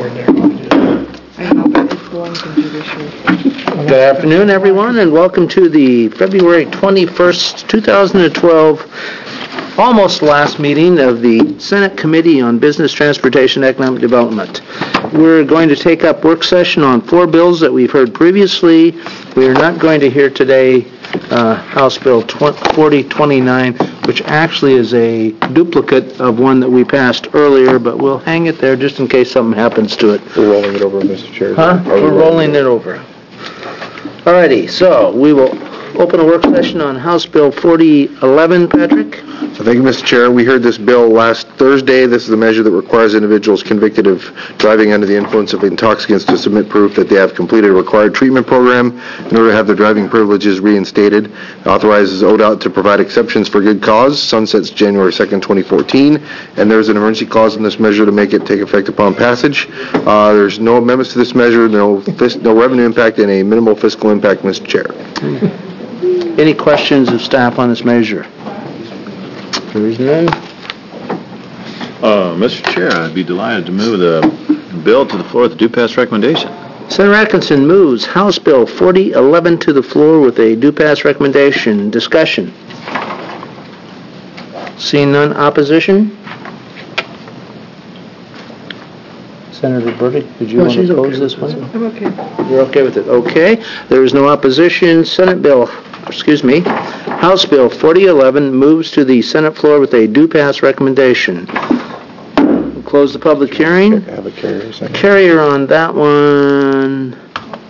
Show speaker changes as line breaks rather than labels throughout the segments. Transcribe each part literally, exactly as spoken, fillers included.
I know, but it belongs in judiciary.
Good afternoon, everyone, and welcome to the February twenty-first, two thousand twelve, almost last meeting of the Senate Committee on Business, Transportation, and Economic Development. We're going to take up work session on four bills that we've heard previously. We are not going to hear today uh, House Bill forty twenty-nine, which actually is a duplicate of one that we passed earlier, but we'll hang it there just in case something happens to it.
We're rolling it over, Mister Chair.
Huh? We're rolling it over. Alrighty, so we will open a work session on House Bill forty eleven, Patrick.
So thank you, Mister Chair. We heard this bill last Thursday. This is a measure that requires individuals convicted of driving under the influence of intoxicants to submit proof that they have completed a required treatment program in order to have their driving privileges reinstated. It authorizes O D O T to provide exceptions for good cause. Sunsets January second, twenty fourteen, and there's an emergency clause in this measure to make it take effect upon passage. Uh, there's no amendments to this measure, no, fis- no revenue impact, and a minimal fiscal impact, Mister Chair.
Any questions of staff on this measure? There is none.
Uh, Mister Chair, I'd be delighted to move the bill to the floor with a due pass recommendation.
Senator Atkinson moves House Bill forty eleven to the floor with a due pass recommendation. Discussion. Seeing none, opposition? Senator Burdick, did you
No,
want to
she's
oppose
okay
this
with
one?
this. I'm okay.
You're okay with it? Okay. There is no opposition. Senate Bill, excuse me, House Bill forty eleven moves to the Senate floor with a due pass recommendation. We'll close the public hearing.
Have a carrier second.
Carrier on that one.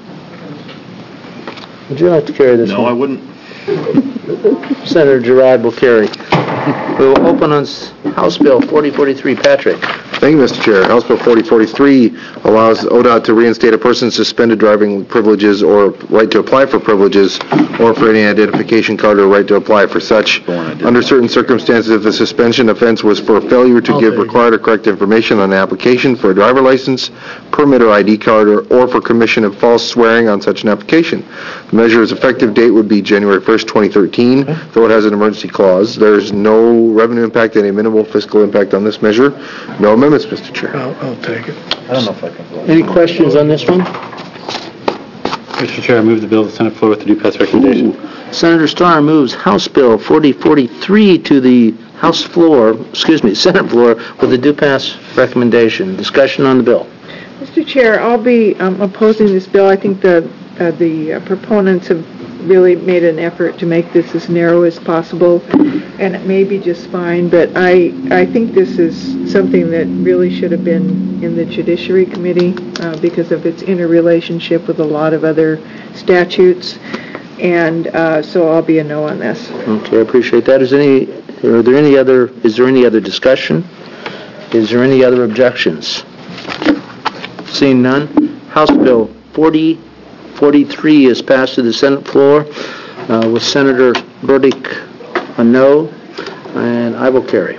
Would you like to carry this
No,
one?
I wouldn't.
Senator Girard will carry. We will open on House Bill forty forty-three. Patrick.
Thank you, Mister Chair. House Bill forty forty-three allows O D O T to reinstate a person's suspended driving privileges or right to apply for privileges or for any identification card or right to apply for such. Under certain circumstances, if the suspension offense was for failure to give required or correct information on an application for a driver license, permit, or I D card, or, or for commission of false swearing on such an application. The measure's effective date would be January first, twenty thirteen, though it has an emergency clause. There's no revenue impact and a minimal fiscal impact on this measure. No amendments, Mister Chair.
I'll, I'll take it.
I don't know if I can vote.
Any questions on this one?
Mister Chair, I move the bill to the Senate floor with the due pass recommendation.
Senator Starr moves House Bill forty forty-three to the House floor, excuse me, Senate floor with a due pass recommendation. Discussion on the bill.
Mister Chair, I'll be um, opposing this bill. I think the uh, the uh, proponents have really made an effort to make this as narrow as possible, and it may be just fine, but I, I think this is something that really should have been in the Judiciary Committee uh, because of its interrelationship with a lot of other statutes, and uh, so I'll be a no on this.
Okay, I appreciate that. Is any, are there any other, is there any other discussion? Is there any other objections? Seeing none, House Bill forty forty-three is passed to the Senate floor uh, with Senator Burdick a no, and I will carry.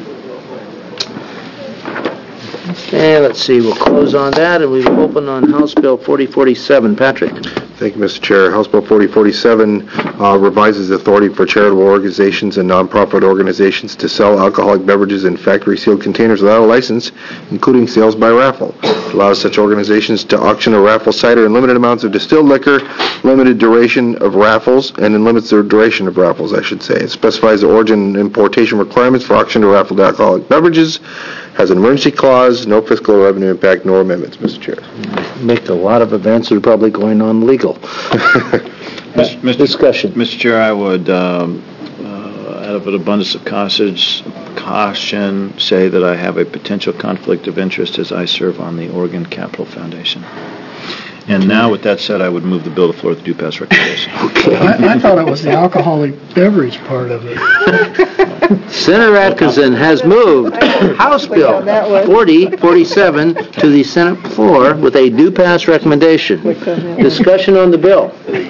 And let's see, we'll close on that, and we will open on House Bill forty forty-seven. Patrick.
Thank you, Mister Chair. House Bill forty forty-seven uh, revises the authority for charitable organizations and nonprofit organizations to sell alcoholic beverages in factory-sealed containers without a license, including sales by raffle. It allows such organizations to auction or raffle cider in limited amounts of distilled liquor, limited duration of raffles, and in limits the duration of raffles, I should say. It specifies the origin and importation requirements for auction or raffled alcoholic beverages, has an emergency clause, no fiscal or revenue impact, no amendments, Mister Chair.
Make a lot of events that are probably going on legal.
Mister
Discussion.
Mister Chair, I would, um, uh, out of an abundance of caution, caution, say that I have a potential conflict of interest as I serve on the Oregon Capital Foundation. And now, with that said, I would move the bill to the floor with the due pass recommendation.
Okay.
I, I thought it was the alcoholic beverage part of it.
Senator Atkinson has moved House Bill forty forty-seven to the Senate floor with a due pass recommendation. Discussion on the bill.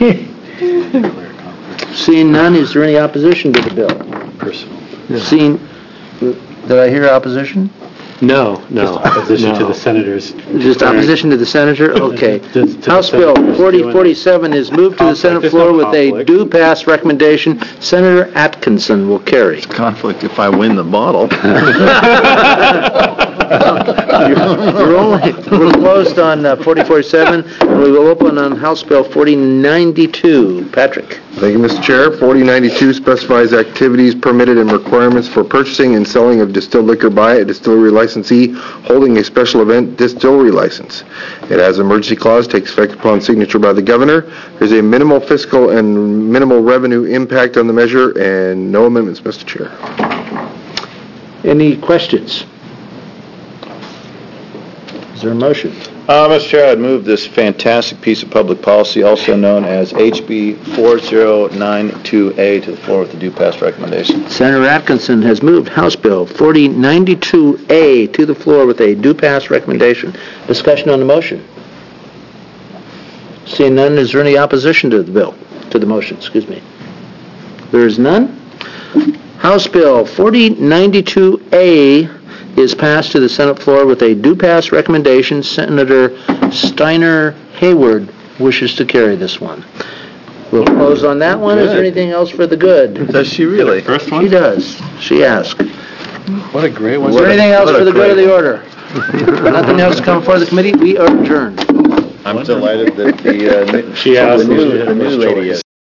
Seeing none, is there any opposition to the bill?
Personal.
Seeing, did I hear opposition?
No, no.
Opposition
no.
to the senators.
Just opposition to the senator? Okay.
To- to the
House Bill
senators
forty
doing it.
forty-seven is moved to the
Conflict.
Senate
There's
floor
no
with a
conflict.
due pass recommendation. Senator Atkinson will carry.
Conflict if I win the bottle.
You're only, we're closed on uh, forty forty-seven, and we will open on House Bill forty ninety-two. Patrick?
Thank you, Mister Chair. forty ninety-two specifies activities permitted and requirements for purchasing and selling of distilled liquor by a distillery licensee holding a special event distillery license. It has an emergency clause, takes effect upon signature by the governor. There's a minimal fiscal and minimal revenue impact on the measure, and no amendments, Mister Chair.
Any questions? Is there a motion?
Uh, Mister Chair, I'd move this fantastic piece of public policy, also known as H B forty ninety-two A, to the floor with the due pass recommendation.
Senator Atkinson has moved House Bill forty ninety-two A to the floor with a due pass recommendation. Discussion on the motion. Seeing none, is there any opposition to the bill, to the motion, excuse me? There is none. House Bill forty ninety-two A is passed to the Senate floor with a due pass recommendation. Senator Steiner Hayward wishes to carry this one. We'll close on that one. Is there anything else for the good?
Does she really?
First
She
one?
does. She asked.
What a great one.
Is there anything else for the good of the order? Nothing else to come before the committee? We are adjourned.
I'm delighted that the, uh,
She asked
the new,
if she had
the
a
new
first
lady
choice.
is